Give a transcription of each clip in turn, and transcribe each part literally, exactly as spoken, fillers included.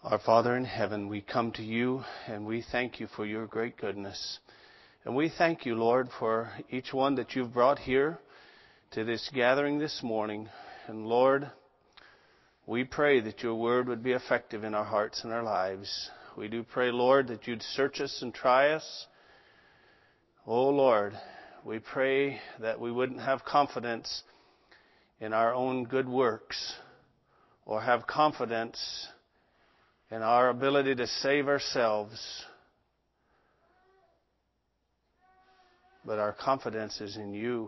Our Father in heaven, we come to you and we thank you for your great goodness. And we thank you, Lord, for each one that you've brought here to this gathering this morning. And Lord, we pray that your word would be effective in our hearts and our lives. We do pray, Lord, that you'd search us and try us. Oh, Lord, we pray that we wouldn't have confidence in our own good works or have confidence in our ability to save ourselves. But our confidence is in you,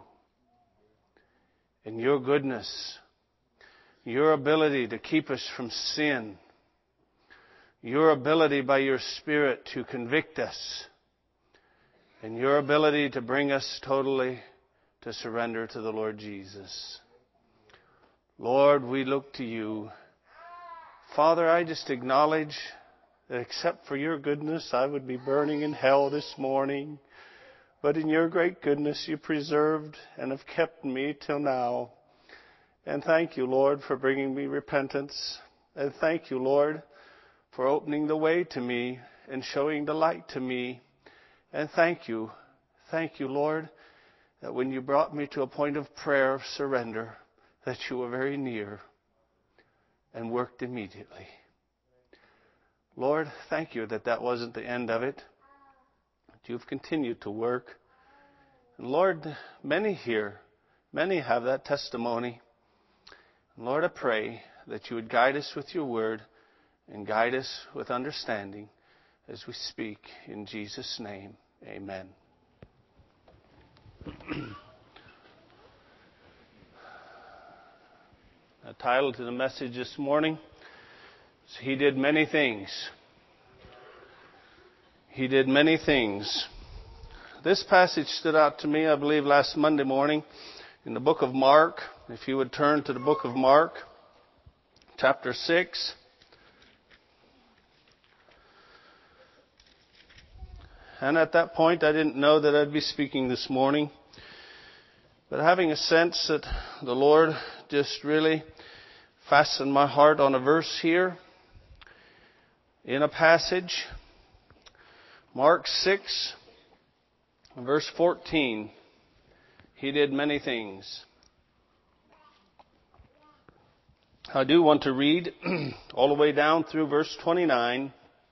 in your goodness, your ability to keep us from sin, your ability by your Spirit to convict us, and your ability to bring us totally to surrender to the Lord Jesus. Lord, we look to you. Father, I just acknowledge that except for your goodness, I would be burning in hell this morning. But in your great goodness, you preserved and have kept me till now. And thank you, Lord, for bringing me repentance. And thank you, Lord, for opening the way to me and showing the light to me. And thank you, thank you, Lord, that when you brought me to a point of prayer, of surrender, that you were very near and worked immediately. Lord, thank you that that wasn't the end of it. That you've continued to work. And Lord, many here, many have that testimony. And Lord, I pray that you would guide us with your word and guide us with understanding as we speak in Jesus' name. Amen. The title to the message this morning is He Did Many Things. He did many things. This passage stood out to me, I believe, last Monday morning in the book of Mark. If you would turn to the book of Mark, chapter six. And at that point, I didn't know that I'd be speaking this morning. But having a sense that the Lord just really fastened my heart on a verse here in a passage. Mark six, verse fourteen. He did many things. I do want to read all the way down through verse twenty-nine.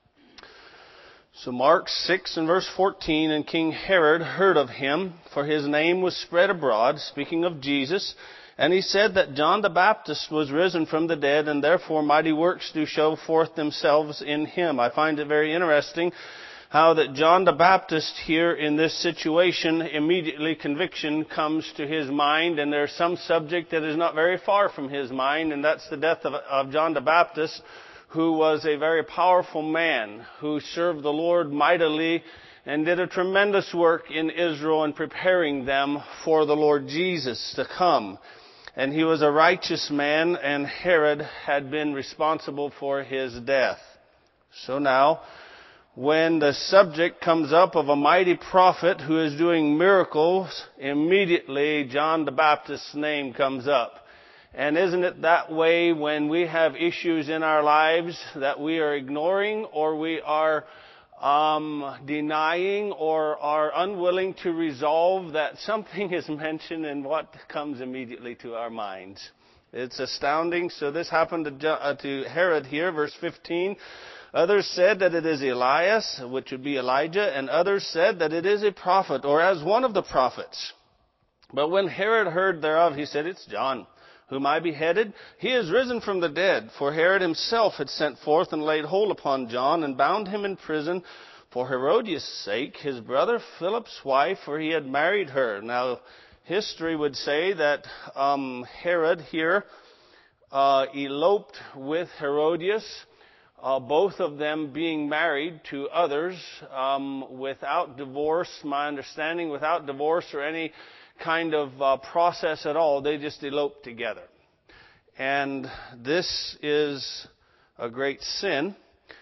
So Mark six and verse fourteen, and King Herod heard of him, for his name was spread abroad, speaking of Jesus. And he said that John the Baptist was risen from the dead, and therefore mighty works do show forth themselves in him. I find it very interesting how that John the Baptist here in this situation, immediately conviction comes to his mind, and there's some subject that is not very far from his mind, and that's the death of, of John the Baptist, who was a very powerful man, who served the Lord mightily and did a tremendous work in Israel in preparing them for the Lord Jesus to come. And he was a righteous man, and Herod had been responsible for his death. So now, when the subject comes up of a mighty prophet who is doing miracles, immediately John the Baptist's name comes up. And isn't it that way when we have issues in our lives that we are ignoring or we are um, denying or are unwilling to resolve, that something is mentioned and what comes immediately to our minds? It's astounding. So this happened to, Jo- uh, to Herod here, verse fifteen. Others said that it is Elias, which would be Elijah, and others said that it is a prophet, or as one of the prophets. But when Herod heard thereof, he said, it's John, whom I beheaded. He is risen from the dead. For Herod himself had sent forth and laid hold upon John, and bound him in prison for Herodias' sake, his brother Philip's wife, for he had married her. Now, history would say that um, Herod here uh, eloped with Herodias, Uh, both of them being married to others um, without divorce, my understanding, without divorce or any kind of uh, process at all. They just eloped together. And this is a great sin.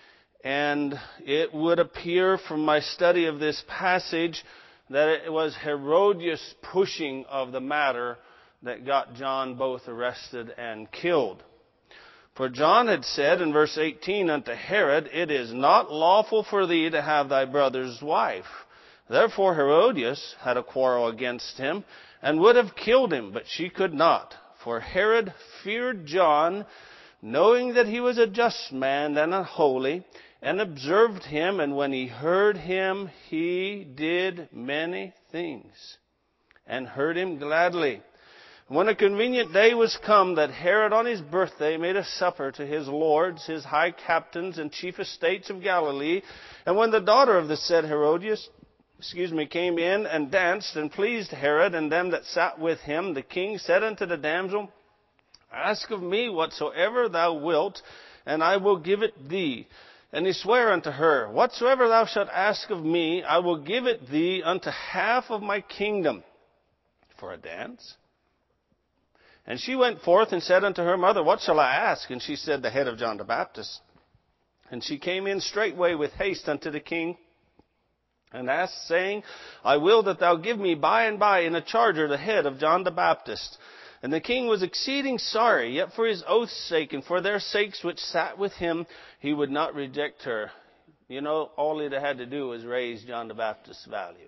And it would appear from my study of this passage that it was Herodias' pushing of the matter that got John both arrested and killed. For John had said in verse eighteen unto Herod, It is not lawful for thee to have thy brother's wife. Therefore Herodias had a quarrel against him, and would have killed him, but she could not. For Herod feared John, knowing that he was a just man and a holy, and observed him, and when he heard him, he did many things, and heard him gladly. When a convenient day was come that Herod on his birthday made a supper to his lords, his high captains, and chief estates of Galilee, and when the daughter of the said Herodias, excuse me, came in and danced and pleased Herod and them that sat with him, the king said unto the damsel, Ask of me whatsoever thou wilt, and I will give it thee. And he sware unto her, Whatsoever thou shalt ask of me, I will give it thee unto half of my kingdom. For a dance? And she went forth and said unto her mother, What shall I ask? And she said, The head of John the Baptist. And she came in straightway with haste unto the king, and asked, saying, I will that thou give me by and by in a charger the head of John the Baptist. And the king was exceeding sorry, yet for his oath's sake, and for their sakes which sat with him, he would not reject her. You know, all it had to do was raise John the Baptist's value.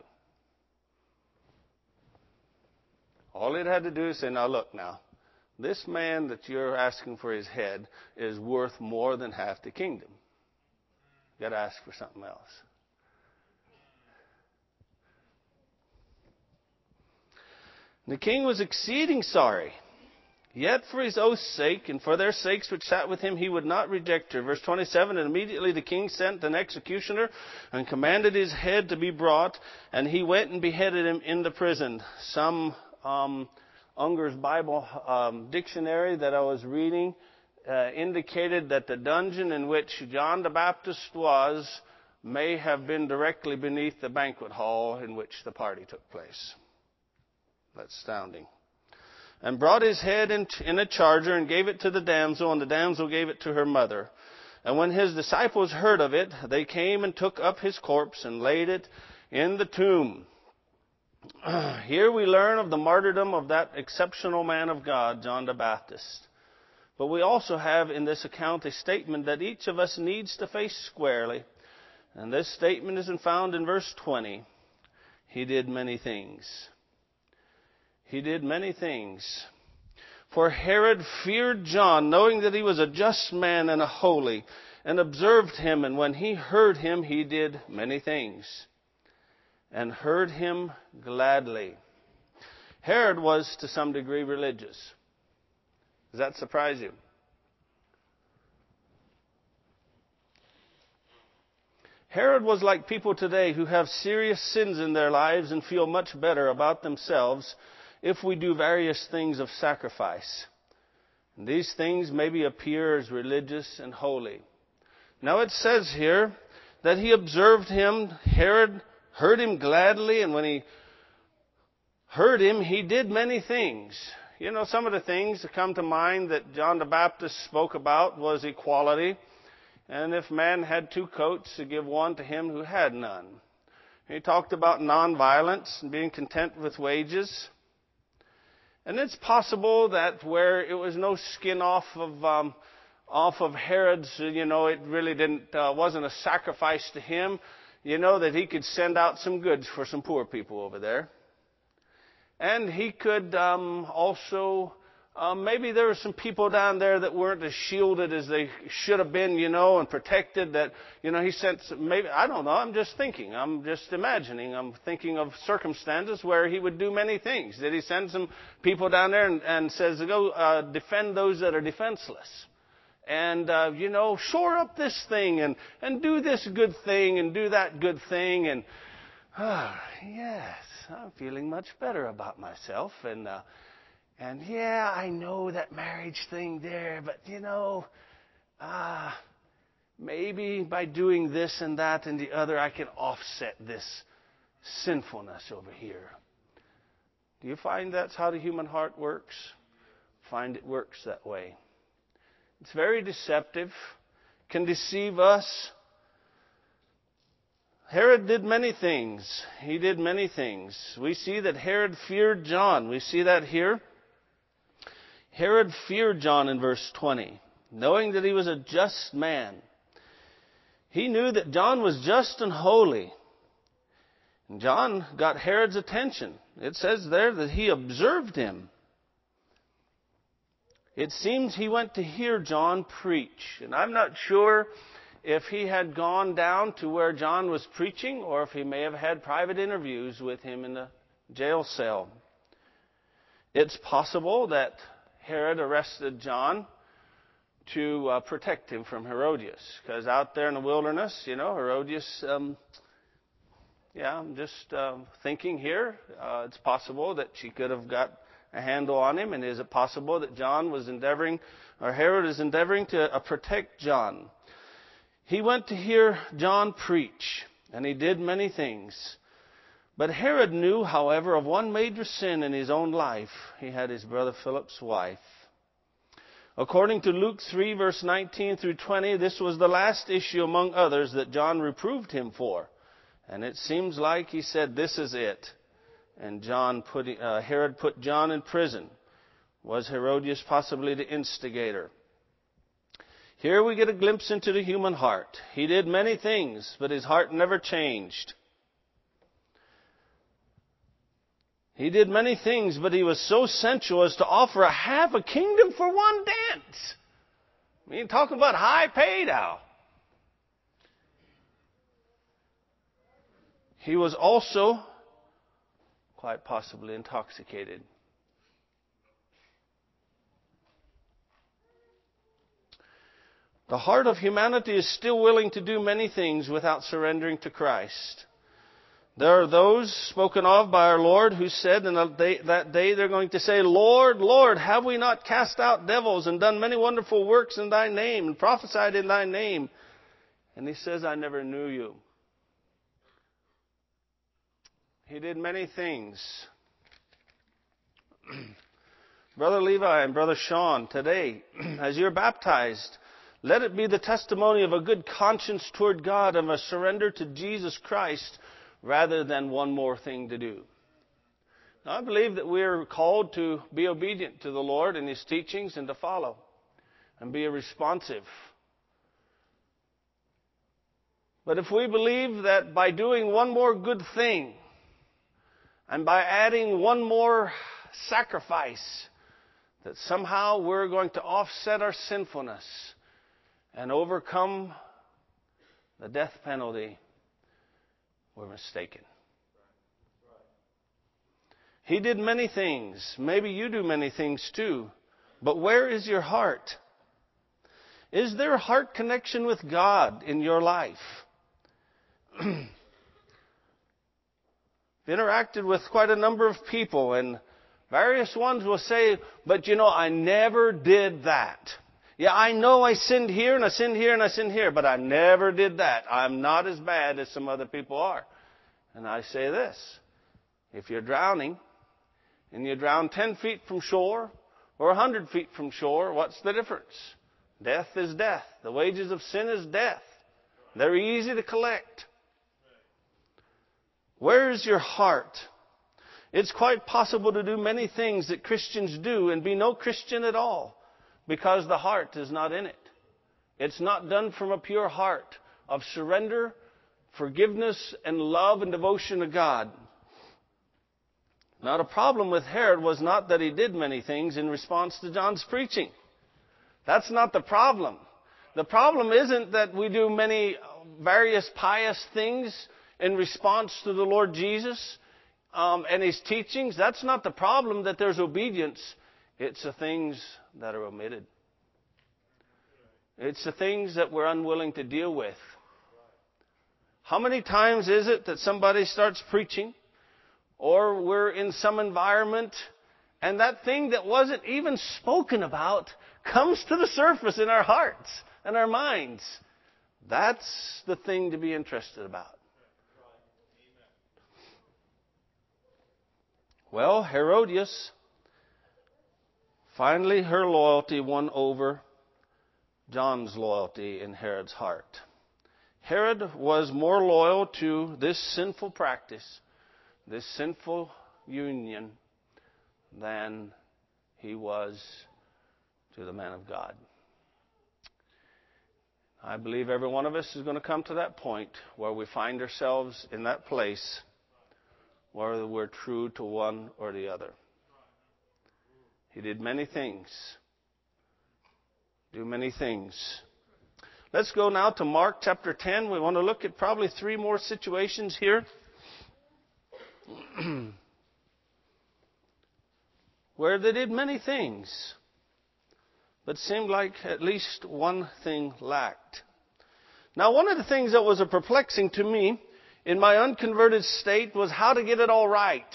All it had to do is say, now look now, this man that you're asking for his head is worth more than half the kingdom. You've got to ask for something else. The king was exceeding sorry, yet for his oath's sake, and for their sakes which sat with him, he would not reject her. Verse twenty-seven, And immediately the king sent an executioner, and commanded his head to be brought, and he went and beheaded him in the prison. Some um, Unger's Bible um, dictionary that I was reading uh, indicated that the dungeon in which John the Baptist was may have been directly beneath the banquet hall in which the party took place. That's astounding. And brought his head in, in a charger and gave it to the damsel, and the damsel gave it to her mother. And when his disciples heard of it, they came and took up his corpse and laid it in the tomb. Here we learn of the martyrdom of that exceptional man of God, John the Baptist. But we also have in this account a statement that each of us needs to face squarely. And this statement is found in verse twenty. He did many things. He did many things. For Herod feared John, knowing that he was a just man and a holy, and observed him, and when he heard him, he did many things, and heard him gladly. Herod was to some degree religious. Does that surprise you? Herod was like people today who have serious sins in their lives and feel much better about themselves if we do various things of sacrifice. And these things maybe appear as religious and holy. Now it says here that he observed him. Herod heard him gladly, and when he heard him, he did many things. You know, some of the things that come to mind that John the Baptist spoke about was equality. And if man had two coats, to give one to him who had none. He talked about nonviolence and being content with wages. And it's possible that where it was no skin off of um, off of Herod's, you know, it really didn't uh, wasn't a sacrifice to him. You know, that he could send out some goods for some poor people over there, and he could um, also um, maybe there were some people down there that weren't as shielded as they should have been, you know, and protected. That you know he sent some, maybe I don't know. I'm just thinking. I'm just imagining. I'm thinking of circumstances where he would do many things. Did he send some people down there and, and says, go uh, defend those that are defenseless? And, uh, you know, shore up this thing and, and do this good thing and do that good thing. And, oh, yes, I'm feeling much better about myself. And, uh, and yeah, I know that marriage thing there, but, you know, uh, maybe by doing this and that and the other, I can offset this sinfulness over here. Do you find that's how the human heart works? Find it works that way. It's very deceptive, can deceive us. Herod did many things. He did many things. We see that Herod feared John. We see that here. Herod feared John in verse twenty. knowing that he was a just man. He knew that John was just and holy. And John got Herod's attention. It says there that he observed him. It seems he went to hear John preach. And I'm not sure if he had gone down to where John was preaching or if he may have had private interviews with him in the jail cell. It's possible that Herod arrested John to uh, protect him from Herodias. Because out there in the wilderness, you know, Herodias, um, yeah, I'm just uh, thinking here, uh, it's possible that she could have got a handle on him. And is it possible that John was endeavoring, or Herod is endeavoring to uh, protect John? He went to hear John preach, and he did many things. But Herod knew, however, of one major sin in his own life. He had his brother Philip's wife. According to Luke three, verse nineteen through twenty, this was the last issue among others that John reproved him for. And it seems like he said, this is it. And John put, uh, Herod put John in prison. Was Herodias possibly the instigator? Here we get a glimpse into the human heart. He did many things, but his heart never changed. He did many things, but he was so sensual as to offer a half a kingdom for one dance. I mean, talking about high pay now. He was also quite possibly intoxicated. The heart of humanity is still willing to do many things without surrendering to Christ. There are those spoken of by our Lord who said in that day they're going to say, Lord, Lord, have we not cast out devils and done many wonderful works in thy name and prophesied in thy name? And he says, I never knew you. He did many things. Brother Levi and Brother Sean, today, as you're baptized, let it be the testimony of a good conscience toward God and a surrender to Jesus Christ rather than one more thing to do. Now, I believe that we're called to be obedient to the Lord and His teachings and to follow and be responsive. But if we believe that by doing one more good thing and by adding one more sacrifice, that somehow we're going to offset our sinfulness and overcome the death penalty, we're mistaken. He did many things. Maybe you do many things too. But where is your heart? Is there a heart connection with God in your life? I've interacted with quite a number of people, and various ones will say, but you know, I never did that. Yeah, I know I sinned here, and I sinned here, and I sinned here, but I never did that. I'm not as bad as some other people are. And I say this, if you're drowning, and you drown ten feet from shore, or one hundred feet from shore, what's the difference? Death is death. The wages of sin is death. They're easy to collect. Where is your heart? It's quite possible to do many things that Christians do and be no Christian at all because the heart is not in it. It's not done from a pure heart of surrender, forgiveness, and love and devotion to God. Now, the problem with Herod was not that he did many things in response to John's preaching. That's not the problem. The problem isn't that we do many various pious things in response to the Lord Jesus um, and His teachings. That's not the problem, that there's obedience. It's the things that are omitted. It's the things that we're unwilling to deal with. How many times is it that somebody starts preaching, or we're in some environment, and that thing that wasn't even spoken about comes to the surface in our hearts and our minds? That's the thing to be interested about. Well, Herodias, finally her loyalty won over John's loyalty in Herod's heart. Herod was more loyal to this sinful practice, this sinful union, than he was to the man of God. I believe every one of us is going to come to that point where we find ourselves in that place where we're true to one or the other. He did many things. Do many things. Let's go now to Mark chapter ten. We want to look at probably three more situations here where they did many things, but seemed like at least one thing lacked. Now, one of the things that was a perplexing to me in my unconverted state was how to get it all right.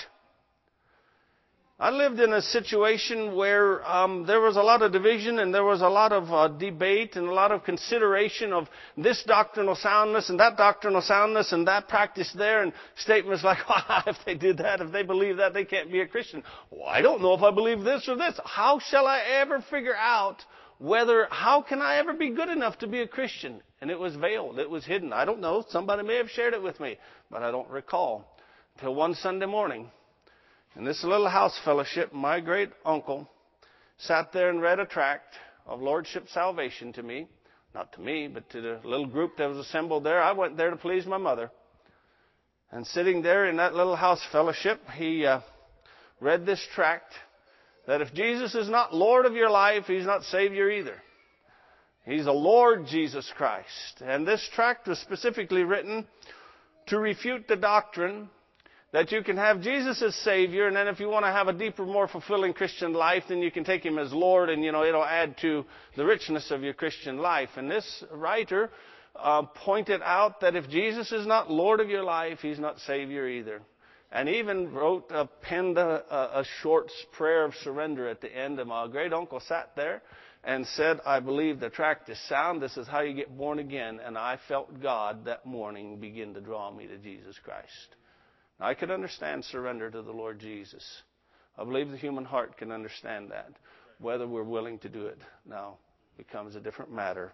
I lived in a situation where um, there was a lot of division and there was a lot of uh, debate and a lot of consideration of this doctrinal soundness and that doctrinal soundness and that practice there, and statements like, well, if they did that, if they believe that, they can't be a Christian. Well, I don't know if I believe this or this. How shall I ever figure out whether, how can I ever be good enough to be a Christian? And it was veiled. It was hidden. I don't know. Somebody may have shared it with me, but I don't recall. Until one Sunday morning, in this little house fellowship, my great uncle sat there and read a tract of Lordship Salvation to me. Not to me, but to the little group that was assembled there. I went there to please my mother. And sitting there in that little house fellowship, he uh, read this tract that if Jesus is not Lord of your life, He's not Savior either. He's a Lord Jesus Christ. And this tract was specifically written to refute the doctrine that you can have Jesus as Savior, and then if you want to have a deeper, more fulfilling Christian life, then you can take Him as Lord, and, you know, it'll add to the richness of your Christian life. And this writer uh, pointed out that if Jesus is not Lord of your life, He's not Savior either. And even wrote, uh, penned a, a short prayer of surrender at the end. And my great uncle sat there and said, I believe the tract is sound. This is how you get born again. And I felt God that morning begin to draw me to Jesus Christ. I could understand surrender to the Lord Jesus. I believe the human heart can understand that. Whether we're willing to do it now becomes a different matter.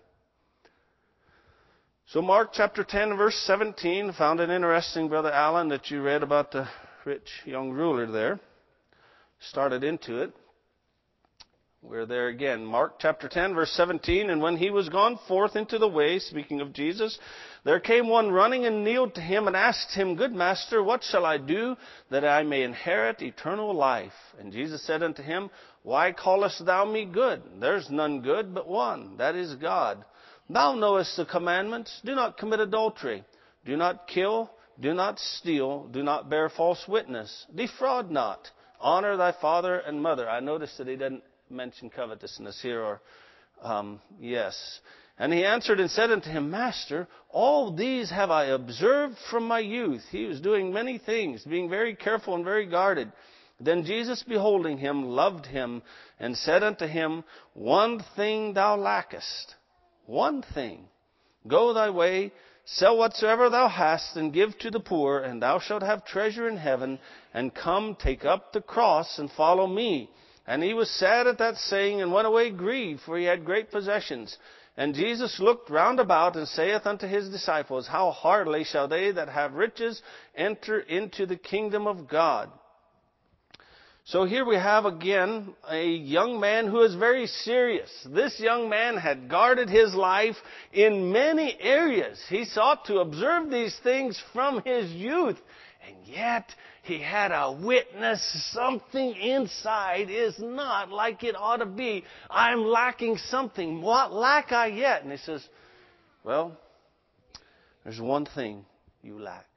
So Mark chapter ten, verse seventeen, found it interesting, Brother Allen, that you read about the rich young ruler there. Started into it. We're there again. Mark chapter ten, verse seventeen, and when he was gone forth into the way, speaking of Jesus, there came one running and kneeled to him and asked him, Good master, what shall I do that I may inherit eternal life? And Jesus said unto him, Why callest thou me good? There's none good but one, that is God. Thou knowest the commandments. Do not commit adultery. Do not kill. Do not steal. Do not bear false witness. Defraud not. Honor thy father and mother. I noticed that he didn't mention covetousness here, or um, yes. And he answered and said unto him, Master, all these have I observed from my youth. He was doing many things, being very careful and very guarded. Then Jesus, beholding him, loved him, and said unto him, One thing thou lackest. One thing. Go thy way, sell whatsoever thou hast, and give to the poor, and thou shalt have treasure in heaven. And come, take up the cross, and follow me. And he was sad at that saying, and went away grieved, for he had great possessions. And Jesus looked round about, and saith unto his disciples, How hardly shall they that have riches enter into the kingdom of God? So here we have again a young man who is very serious. This young man had guarded his life in many areas. He sought to observe these things from his youth. And yet he had a witness. Something inside is not like it ought to be. I'm lacking something. What lack I yet? And he says, well, there's one thing you lack.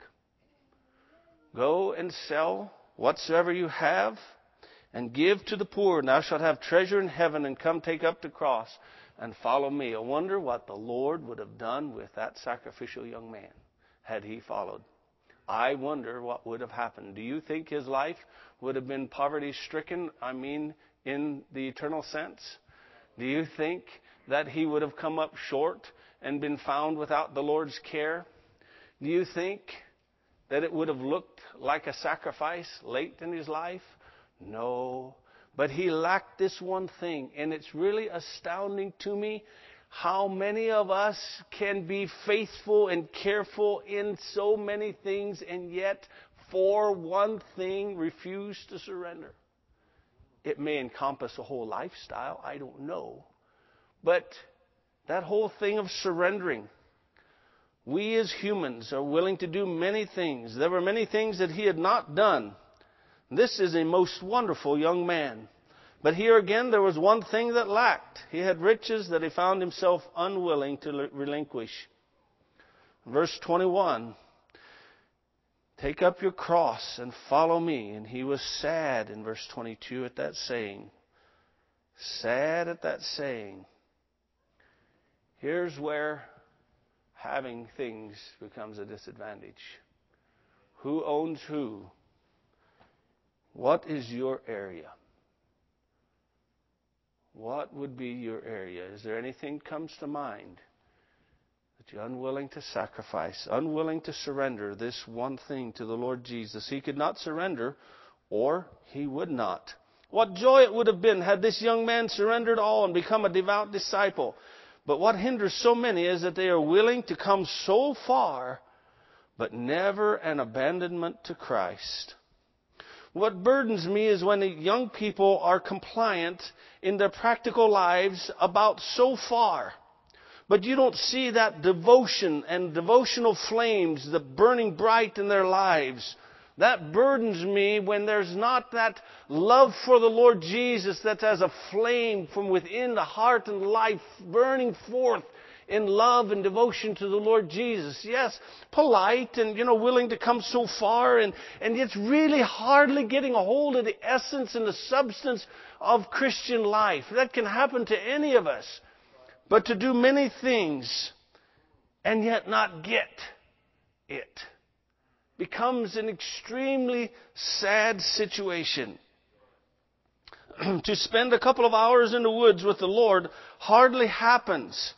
Go and sell whatsoever you have, and give to the poor, and thou shalt have treasure in heaven, and come take up the cross, and follow me. I wonder what the Lord would have done with that sacrificial young man had he followed. I wonder what would have happened. Do you think his life would have been poverty-stricken, I mean, in the eternal sense? Do you think that he would have come up short and been found without the Lord's care? Do you think that it would have looked like a sacrifice late in his life? No, but he lacked this one thing, and it's really astounding to me how many of us can be faithful and careful in so many things, and yet for one thing refuse to surrender. It may encompass a whole lifestyle, I don't know. But That whole thing of surrendering. We as humans are willing to do many things. There were many things that he had not done. This is a most wonderful young man. But here again, there was one thing that lacked. He had riches that he found himself unwilling to relinquish. Verse twenty-one, take up your cross and follow me. And he was sad in verse twenty-two at that saying. Sad at that saying. Here's where having things becomes a disadvantage. Who owns who? What is your area? What would be your area? Is there anything comes to mind that you're unwilling to sacrifice, unwilling to surrender this one thing to the Lord Jesus? He could not surrender, or he would not. What joy it would have been had this young man surrendered all and become a devout disciple. But what hinders so many is that they are willing to come so far, but never an abandonment to Christ. What burdens me is when the young people are compliant in their practical lives about so far. But you don't see that devotion and devotional flames, the burning bright in their lives. That burdens me when there's not that love for the Lord Jesus that's as a flame from within the heart and life burning forth in love and devotion to the Lord Jesus. Yes, polite and, you know, willing to come so far, and, and it's really hardly getting a hold of the essence and the substance of Christian life. That can happen to any of us. But to do many things and yet not get it becomes an extremely sad situation. To spend a couple of hours in the woods with the Lord hardly happens.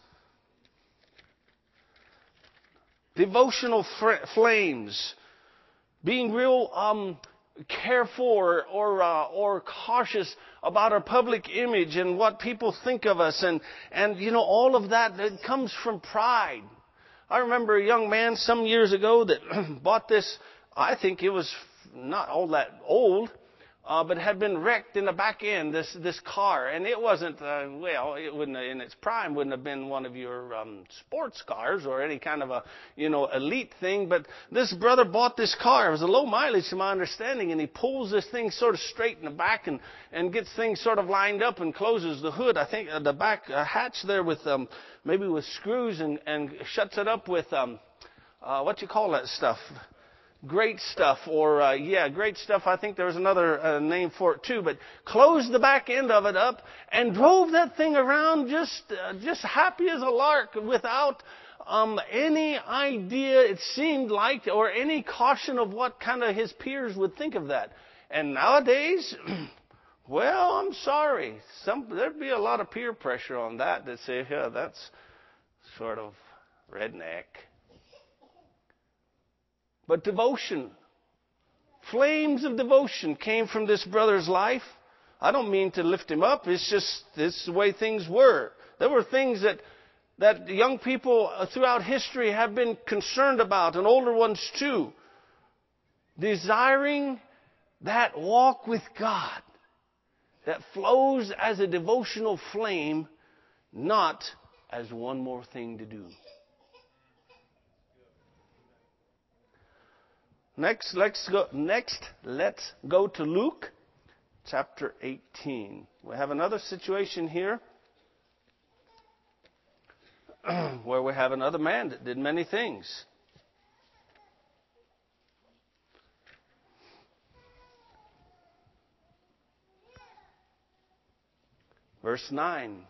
Devotional fr- flames, being real um, careful or or, uh, or cautious about our public image and what people think of us, and and you know all of that, it comes from pride. I remember a young man some years ago that bought this. I think it was not all that old. Uh, but had been wrecked in the back end, this this car. And it wasn't, uh, well, it wouldn't, in its prime, wouldn't have been one of your um, sports cars or any kind of a, you know, elite thing. But this brother bought this car. It was a low mileage to my understanding. And he pulls this thing sort of straight in the back and, and gets things sort of lined up and closes the hood, I think, uh, the back uh, hatch there with um, maybe with screws, and, and shuts it up with, um, uh, what you call that stuff? Great stuff, or uh, yeah, great stuff. I think there was another uh, name for it too. But closed the back end of it up and drove that thing around just, uh, just happy as a lark, without um, any idea, it seemed like, or any caution of what kind of his peers would think of that. And nowadays, well, I'm sorry, some there'd be a lot of peer pressure on that to say, yeah, that's sort of redneck. But devotion, flames of devotion came from this brother's life. I don't mean to lift him up. It's just this is the way things were. There were things that, that young people throughout history have been concerned about, and older ones too. Desiring that walk with God that flows as a devotional flame, not as one more thing to do. Next, let's go, next, let's go to Luke chapter eighteen. We have another situation here where we have another man that did many things. Verse nine.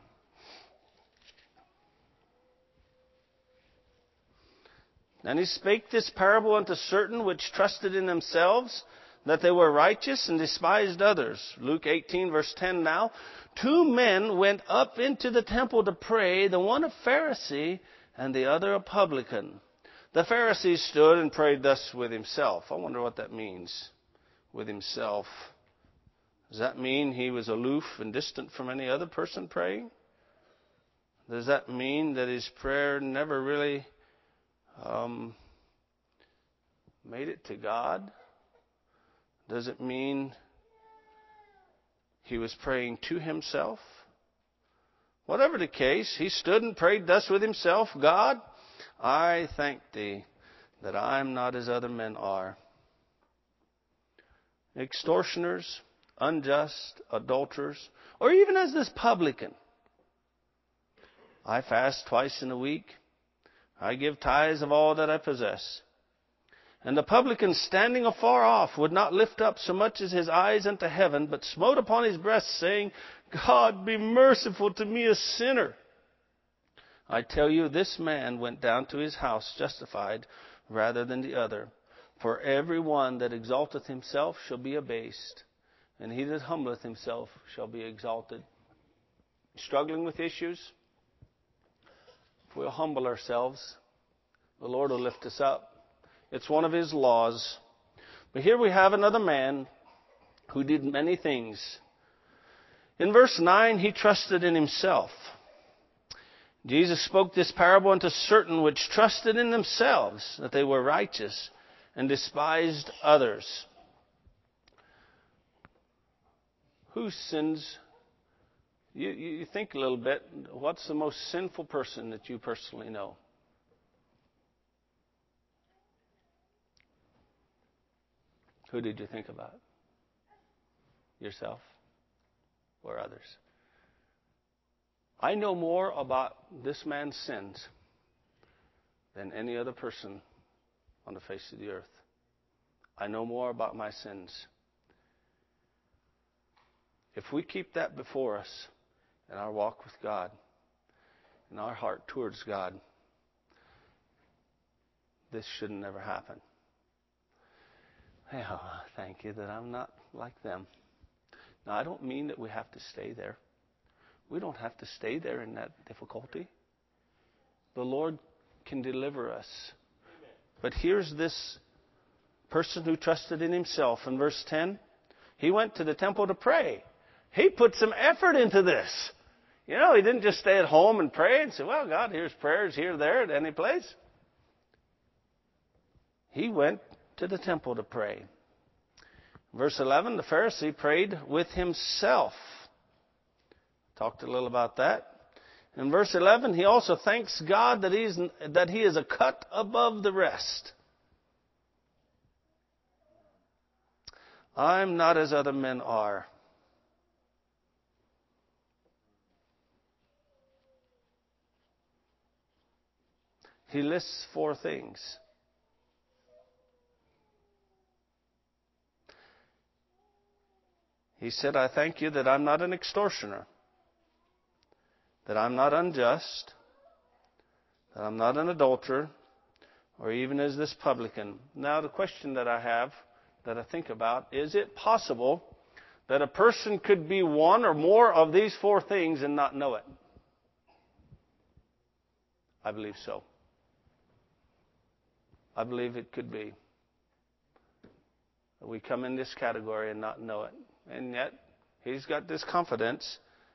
And he spake this parable unto certain which trusted in themselves that they were righteous, and despised others. Luke eighteen, verse ten now. Two men went up into the temple to pray, the one a Pharisee and the other a publican. The Pharisee stood and prayed thus with himself. I wonder what that means, with himself. Does that mean he was aloof and distant from any other person praying? Does that mean that his prayer never really Um, made it to God? Does it mean he was praying to himself? Whatever the case, he stood and prayed thus with himself, God, I thank thee that I am not as other men are. Extortioners, unjust, adulterers, or even as this publican. I fast twice in a week. I give tithes of all that I possess. And the publican, standing afar off, would not lift up so much as his eyes unto heaven, but smote upon his breast, saying, God, be merciful to me, a sinner. I tell you, this man went down to his house justified rather than the other. For every one that exalteth himself shall be abased, and he that humbleth himself shall be exalted. Struggling with issues? If we'll humble ourselves, the Lord will lift us up. It's one of His laws. But here we have another man who did many things. In verse nine, he trusted in himself. Jesus spoke this parable unto certain which trusted in themselves that they were righteous and despised others. Whose sins? You, you think a little bit. What's the most sinful person that you personally know? Who did you think about? Yourself or others? I know more about this man's sins than any other person on the face of the earth. I know more about my sins. If we keep that before us in our walk with God, in our heart towards God, this should never happen. Oh, thank you that I'm not like them. Now, I don't mean that we have to stay there. We don't have to stay there in that difficulty. The Lord can deliver us. But here's this person who trusted in himself. In verse ten, he went to the temple to pray. He put some effort into this. You know, he didn't just stay at home and pray and say, well, God, here's prayers here, there, at any place. He went to the temple to pray. Verse eleven, the Pharisee prayed with himself. Talked a little about that. In verse eleven, he also thanks God that, he's, that he is a cut above the rest. I'm not as other men are. He lists four things. He said, I thank you that I'm not an extortioner, that I'm not unjust, that I'm not an adulterer, or even as this publican. Now, the question that I have, that I think about, is it possible that a person could be one or more of these four things and not know it? I believe so. I believe it could be. We come in this category and not know it. And yet, he's got this confidence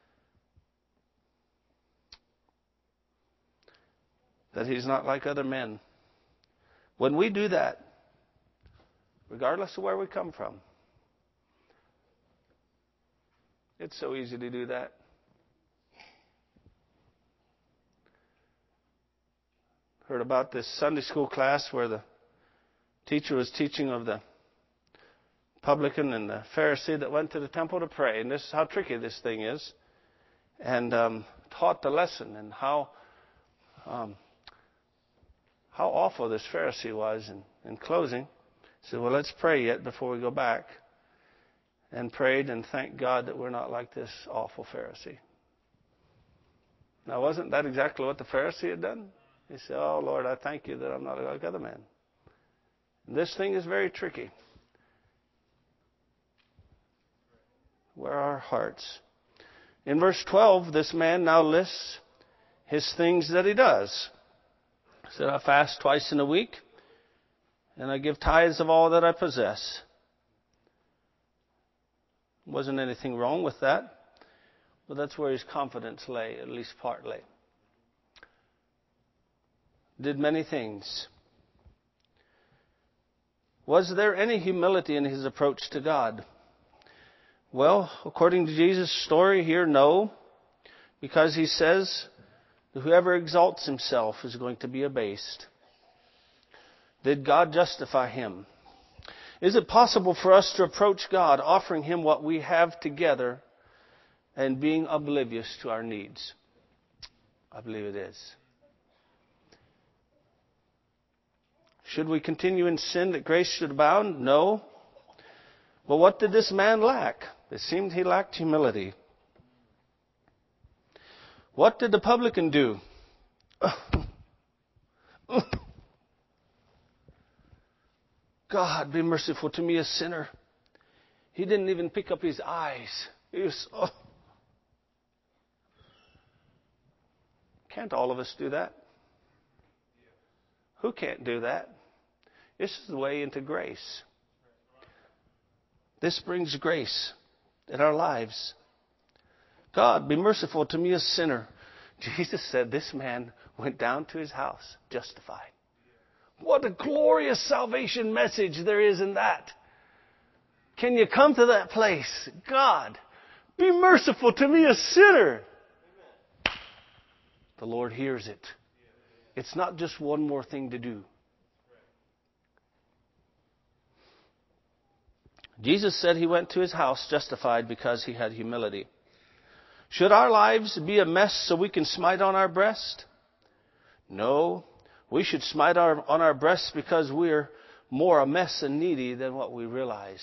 that he's not like other men. When we do that, regardless of where we come from, it's so easy to do that. Heard about this Sunday school class where the teacher was teaching of the publican and the Pharisee that went to the temple to pray. And this is how tricky this thing is. And um, taught the lesson and how um, how awful this Pharisee was. And in closing, he said, well, let's pray yet before we go back. And prayed and thanked God that we're not like this awful Pharisee. Now, wasn't that exactly what the Pharisee had done? He said, oh, Lord, I thank you that I'm not like other men. And this thing is very tricky. Where are our hearts? In verse twelve, this man now lists his things that he does. He said, I fast twice in a week, and I give tithes of all that I possess. Wasn't anything wrong with that, but that's where his confidence lay, at least partly. Did many things. Was there any humility in his approach to God? Well, according to Jesus' story here, no. Because he says that whoever exalts himself is going to be abased. Did God justify him? Is it possible for us to approach God offering him what we have together and being oblivious to our needs? I believe it is. Should we continue in sin that grace should abound? No. But what did this man lack? It seemed he lacked humility. What did the publican do? God, be merciful to me, a sinner. He didn't even pick up his eyes. He was, oh. Can't all of us do that? Who can't do that? This is the way into grace. This brings grace in our lives. God, be merciful to me, a sinner. Jesus said this man went down to his house justified. What a glorious salvation message there is in that. Can you come to that place? God, be merciful to me, a sinner. The Lord hears it. It's not just one more thing to do. Jesus said he went to his house justified because he had humility. Should our lives be a mess so we can smite on our breast? No. We should smite our, on our breasts because we're more a mess and needy than what we realize.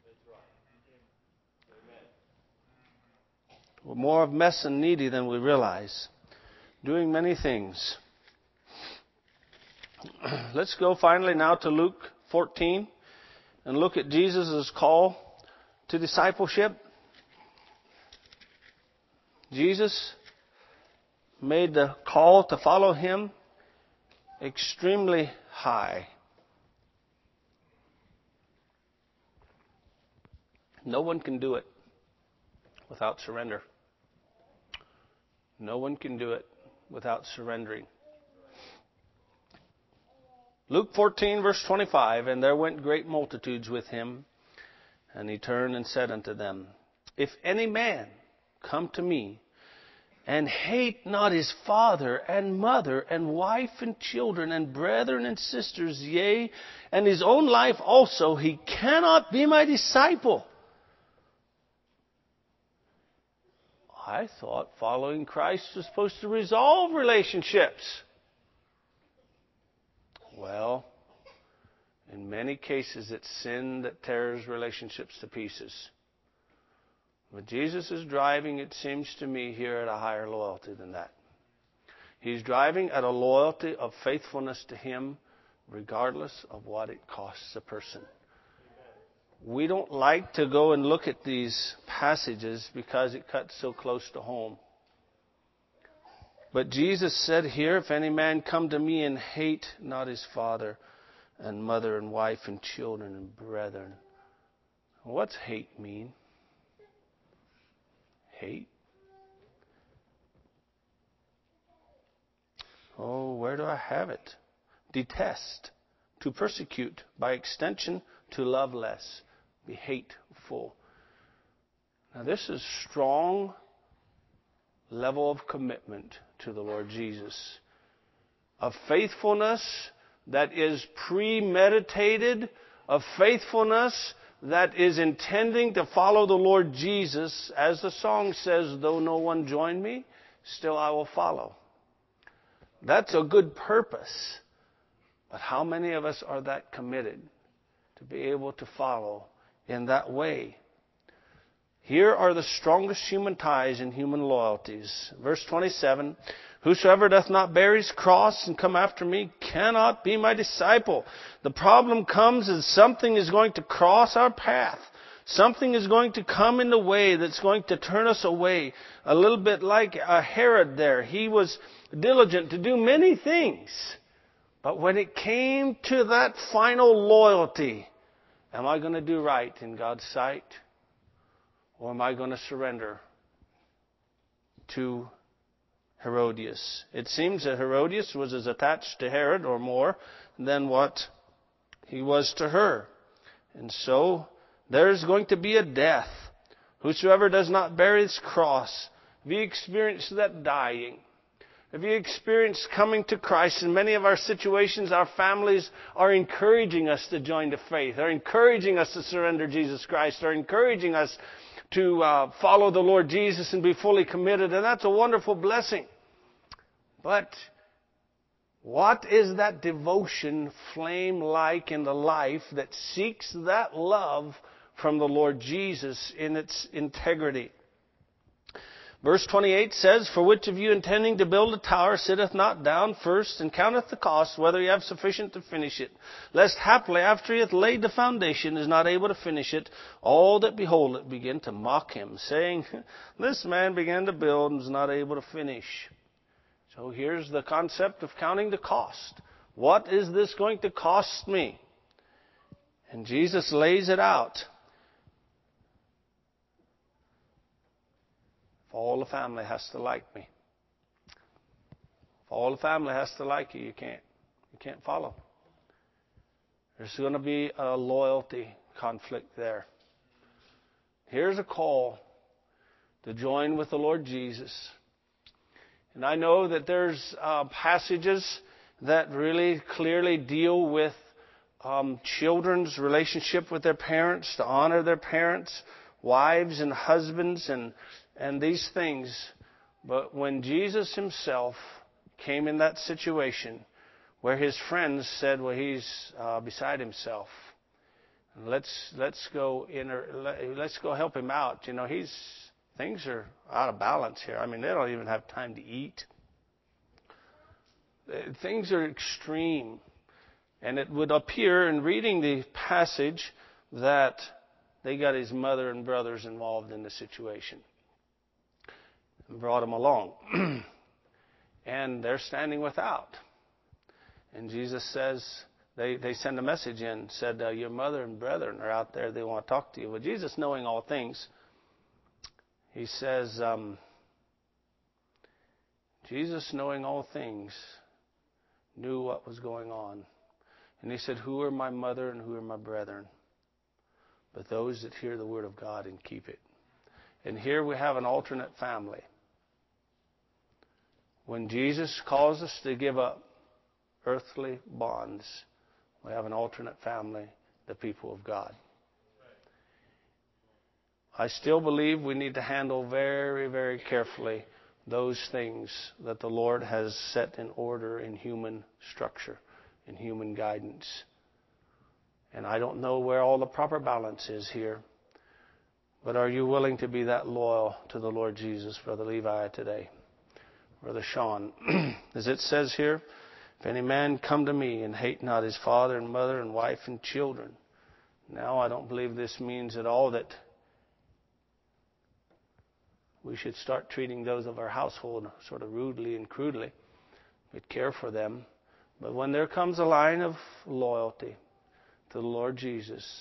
We're more of a mess and needy than we realize. Doing many things. Let's go finally now to Luke fourteen and look at Jesus' call to discipleship. Jesus made the call to follow him extremely high. No one can do it without surrender. No one can do it without surrendering. Luke fourteen, verse twenty-five, and there went great multitudes with him, and he turned and said unto them, if any man come to me, and hate not his father and mother and wife and children and brethren and sisters, yea, and his own life also, he cannot be my disciple. I thought following Christ was supposed to resolve relationships. Well, in many cases it's sin that tears relationships to pieces. But Jesus is driving, it seems to me, here at a higher loyalty than that. He's driving at a loyalty of faithfulness to him regardless of what it costs a person. We don't like to go and look at these passages because it cuts so close to home. But Jesus said here, if any man come to me and hate not his father and mother and wife and children and brethren. What's hate mean? Hate? Oh, where do I have it? Detest, to persecute, by extension, to love less, be hateful. Now this is strong level of commitment to the Lord Jesus. Of faithfulness that is premeditated, of faithfulness that is intending to follow the Lord Jesus. As the song says, though no one join me, still I will follow. That's a good purpose. But how many of us are that committed to be able to follow in that way? Here are the strongest human ties and human loyalties. Verse twenty-seven, whosoever doth not bear his cross and come after me cannot be my disciple. The problem comes as something is going to cross our path. Something is going to come in the way that's going to turn us away. A little bit like uh, Herod there. He was diligent to do many things. But when it came to that final loyalty, am I going to do right in God's sight? Or am I going to surrender to Herodias? It seems that Herodias was as attached to Herod or more than what he was to her. And so there is going to be a death. Whosoever does not bear his cross, Have you experienced that dying? Have you experienced coming to Christ? In many of our situations, our families are encouraging us to join the faith. They're encouraging us to surrender Jesus Christ. They're encouraging us to uh, follow the Lord Jesus and be fully committed. And that's a wonderful blessing. But what is that devotion flame like in the life that seeks that love from the Lord Jesus in its integrity? Verse twenty-eight says, "For which of you intending to build a tower sitteth not down first and counteth the cost, whether he have sufficient to finish it? Lest haply after he hath laid the foundation is not able to finish it, all that behold it begin to mock him, saying, This man began to build and is not able to finish." So here's the concept of counting the cost. What is this going to cost me? And Jesus lays it out. If all the family has to like me. If all the family has to like you, you can't. You can't follow. There's going to be a loyalty conflict there. Here's a call to join with the Lord Jesus. And I know that there's uh, passages that really clearly deal with um, children's relationship with their parents, to honor their parents, wives and husbands, and and these things. But when Jesus himself came in that situation where his friends said, well, he's uh, beside himself, let's let's go in, let's go help him out. You know, he's things are out of balance here. I mean, they don't even have time to eat. Things are extreme. And it would appear in reading the passage that they got his mother and brothers involved in the situation and brought him along. And they're standing without. And Jesus says, they, they send a message in, said, uh, your mother and brethren are out there. They want to talk to you. Well, Jesus, knowing all things, he says, um, Jesus, knowing all things, knew what was going on. And he said, who are my mother and who are my brethren? But those that hear the word of God and keep it. And here we have an alternate family. When Jesus calls us to give up earthly bonds, we have an alternate family, the people of God. I still believe we need to handle very, very carefully those things that the Lord has set in order in human structure, in human guidance. And I don't know where all the proper balance is here. But are you willing to be that loyal to the Lord Jesus, Brother Levi, today? Brother Sean, as it says here, if any man come to me and hate not his father and mother and wife and children. Now, I don't believe this means at all that we should start treating those of our household sort of rudely and crudely. We'd care for them. But when there comes a line of loyalty to the Lord Jesus,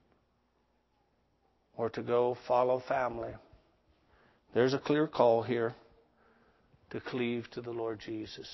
or to go follow family, there's a clear call here to cleave to the Lord Jesus.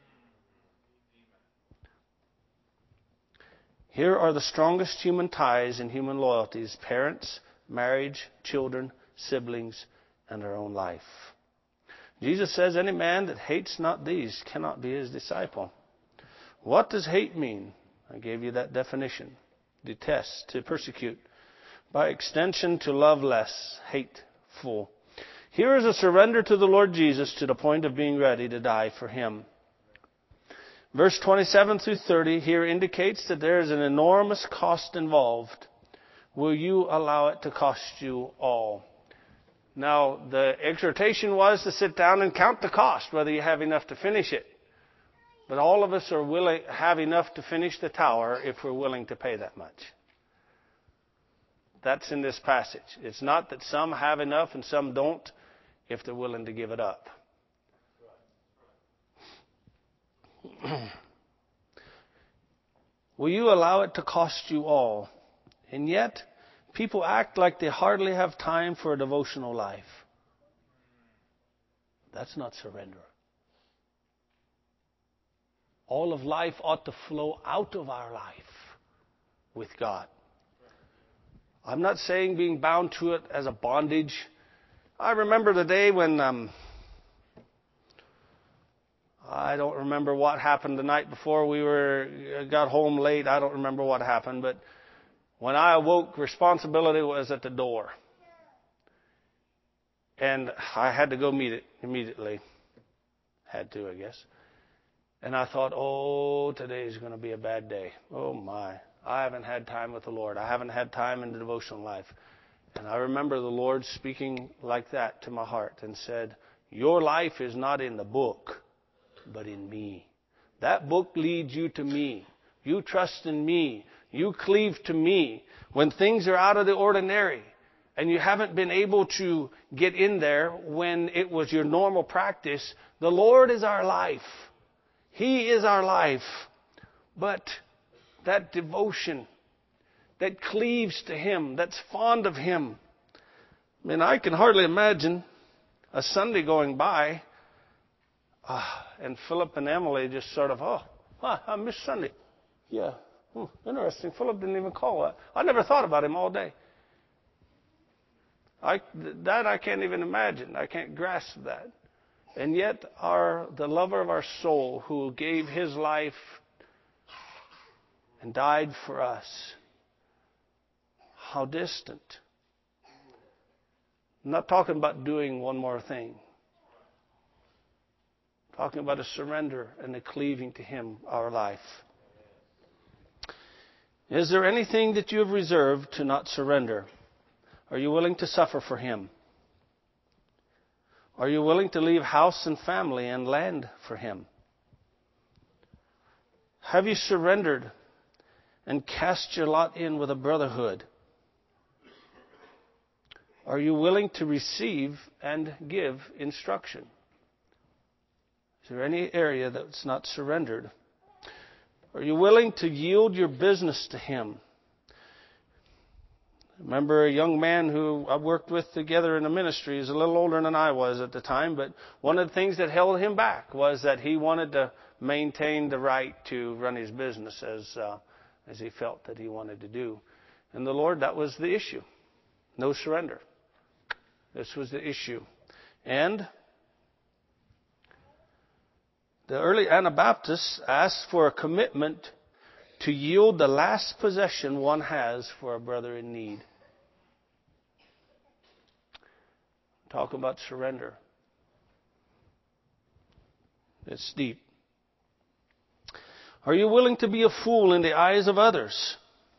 Here are the strongest human ties and human loyalties: parents, marriage, children, siblings, and our own life. Jesus says, any man that hates not these cannot be his disciple. What does hate mean? I gave you that definition. Detest, to persecute. By extension, to love less, hateful. Here is a surrender to the Lord Jesus to the point of being ready to die for him. Verse twenty-seven through thirty here indicates that there is an enormous cost involved. Will you allow it to cost you all? Now, the exhortation was to sit down and count the cost, whether you have enough to finish it. But all of us are willing, have enough to finish the tower if we're willing to pay that much. That's in this passage. It's not that some have enough and some don't if they're willing to give it up. Will you allow it to cost you all? And yet, people act like they hardly have time for a devotional life. That's not surrender. All of life ought to flow out of our life with God. I'm not saying being bound to it as a bondage. I remember the day when um, I don't remember what happened the night before. We were got home late. I don't remember what happened, but when I awoke, responsibility was at the door. And I had to go meet it immediately. Had to, I guess. And I thought, oh, today is going to be a bad day. Oh, my. I haven't had time with the Lord. I haven't had time in the devotional life. And I remember the Lord speaking like that to my heart and said, your life is not in the book, but in me. That book leads you to me. You trust in me. You cleave to me. When things are out of the ordinary and you haven't been able to get in there when it was your normal practice, the Lord is our life. He is our life. But that devotion that cleaves to Him, that's fond of Him. I mean, I can hardly imagine a Sunday going by uh, and Philip and Emily just sort of, oh, huh, I missed Sunday. Yeah, hmm, interesting. Philip didn't even call that. I never thought about him all day. I, that I can't even imagine. I can't grasp that. And yet, our the lover of our soul, who gave His life and died for us, how distant. I'm not talking about doing one more thing. I'm talking about a surrender and a cleaving to Him, our life. Is there anything that you have reserved to not surrender? Are you willing to suffer for Him? Are you willing to leave house and family and land for Him? Have you surrendered and cast your lot in with a brotherhood? Are you willing to receive and give instruction? Is there any area that's not surrendered? Are you willing to yield your business to Him? I remember a young man who I worked with together in the ministry. He's a little older than I was at the time, but one of the things that held him back was that he wanted to maintain the right to run his business as uh, as he felt that he wanted to do. And the Lord, that was the issue. No surrender. This was the issue. And the early Anabaptists asked for a commitment to yield the last possession one has for a brother in need. Talk about surrender. It's deep. Are you willing to be a fool in the eyes of others?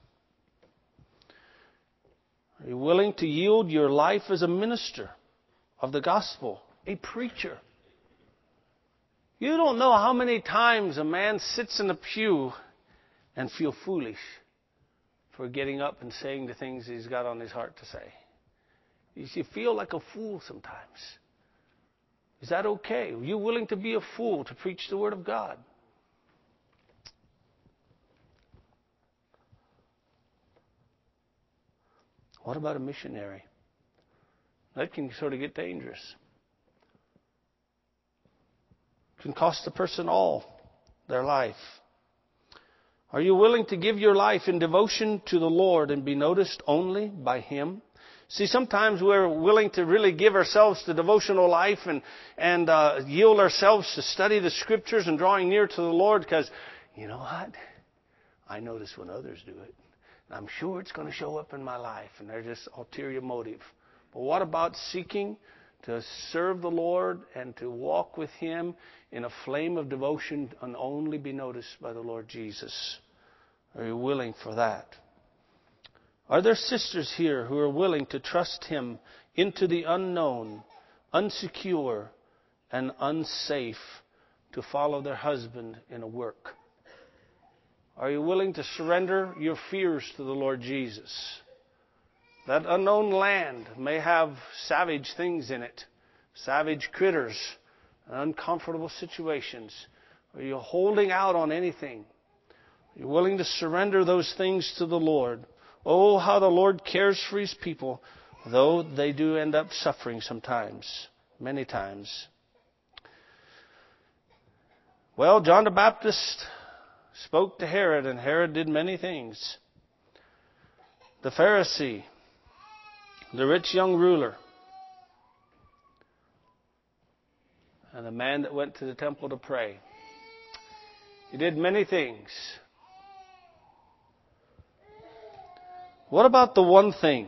Are you willing to yield your life as a minister of the gospel, a preacher? You don't know how many times a man sits in a pew and feel foolish for getting up and saying the things he's got on his heart to say. You feel like a fool sometimes. Is that okay? Are you willing to be a fool to preach the Word of God? What about a missionary? That can sort of get dangerous. It can cost a person all their life. Are you willing to give your life in devotion to the Lord and be noticed only by Him? See, sometimes we're willing to really give ourselves to devotional life and, and uh, yield ourselves to study the Scriptures and drawing near to the Lord because, you know what? I notice when others do it. And I'm sure it's going to show up in my life. And there's just ulterior motive. But what about seeking to serve the Lord and to walk with Him in a flame of devotion and only be noticed by the Lord Jesus? Are you willing for that? Are there sisters here who are willing to trust Him into the unknown, unsecure, and unsafe to follow their husband in a work? Are you willing to surrender your fears to the Lord Jesus? That unknown land may have savage things in it, savage critters, uncomfortable situations. Are you holding out on anything? Are you willing to surrender those things to the Lord? Oh, how the Lord cares for His people, though they do end up suffering sometimes, many times. Well, John the Baptist spoke to Herod, and Herod did many things. The Pharisee, the rich young ruler, and the man that went to the temple to pray. He did many things. What about the one thing?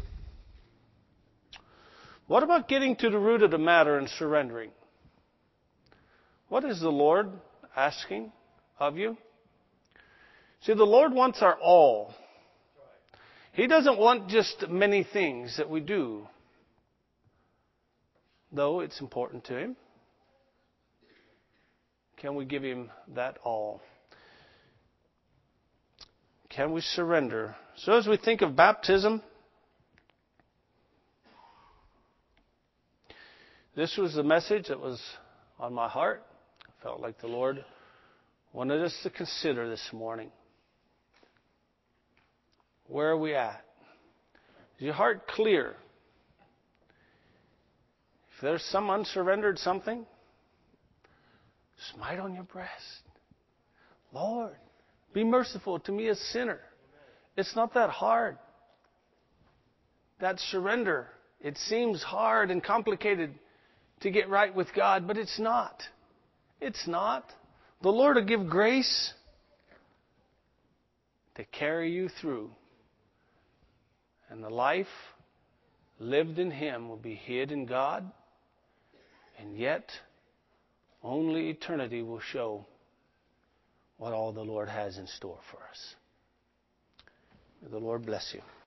What about getting to the root of the matter and surrendering? What is the Lord asking of you? See, the Lord wants our all. He doesn't want just many things that we do, though it's important to Him. Can we give Him that all? Can we surrender? So as we think of baptism, this was the message that was on my heart. I felt like the Lord wanted us to consider this morning. Where are we at? Is your heart clear? If there's some unsurrendered something, smite on your breast. Lord, be merciful to me, a sinner. It's not that hard. That surrender, it seems hard and complicated to get right with God, but it's not. It's not. The Lord will give grace to carry you through. And the life lived in Him will be hid in God, and yet only eternity will show what all the Lord has in store for us. May the Lord bless you.